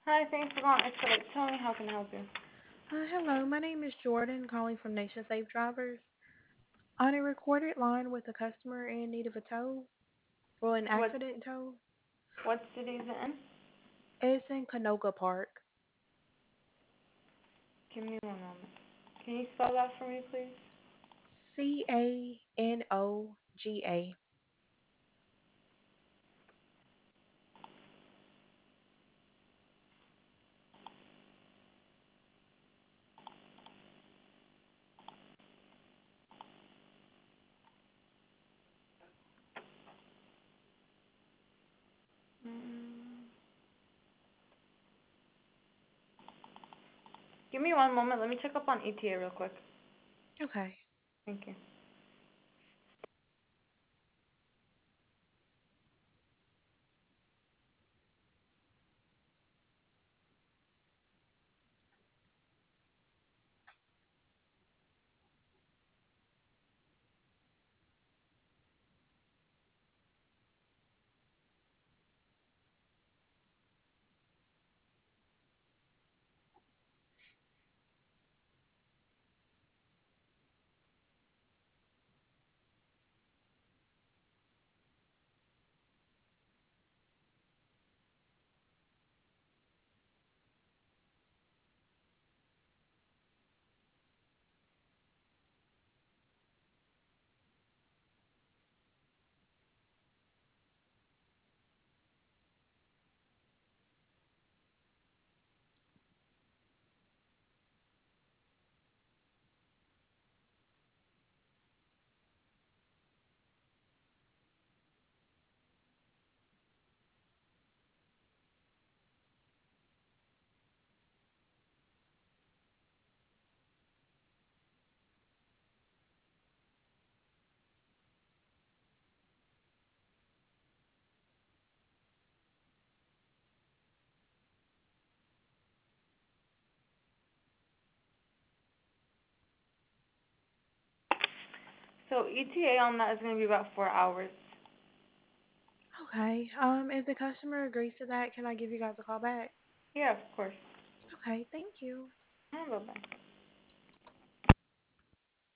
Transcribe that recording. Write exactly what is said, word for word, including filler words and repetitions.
Hi, thanks for calling Expedite Towing. How can I help you? Uh, hello, my name is Jordan, calling from Nation Safe Drivers. On a recorded line with a customer in need of a tow, well, an What accident tow. what city is it in? It's in Canoga Park. Give me one moment. Can you spell that for me, please? C A N O G A. Mm, give me one moment. Let me check up on E T A real quick. Okay. Thank you. So E T A on that is going to be about four hours. Okay. Um, if the customer agrees to that, can I give you guys a call back? Yeah, of course. Okay, thank you. Mm, bye bye.